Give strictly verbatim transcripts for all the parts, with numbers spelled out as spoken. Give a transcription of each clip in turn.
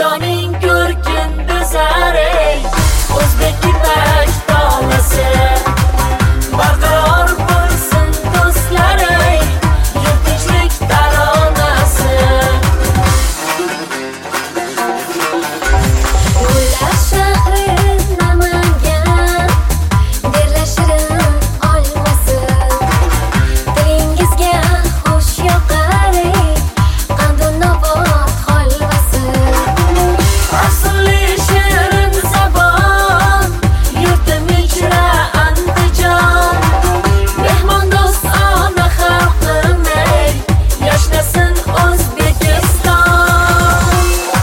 Dunyoning ko'rkin bezar ey O'zbek ipak tolasi Barqaror bo'lsin do'stlar ey Yurt tinchlik taronasi Gullar shahri Namangan Birlashirin olmasin Dilingizga xush yoqar ey Qandu nobod holvasi Asli shirin zabon Yurtim ichra Andijon Mehmon do'st ona xalqim ey Yashnasin O'zbekiston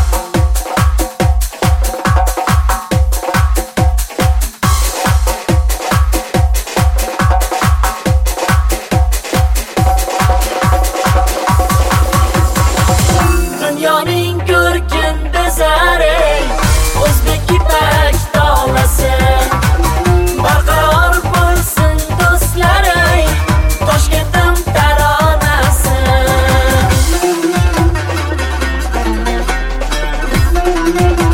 Dunyoning ko'rkin bezar ey O'zbek ipak tolasi Barqaror bo'lsin do'stlar ey Toshkentim taronasi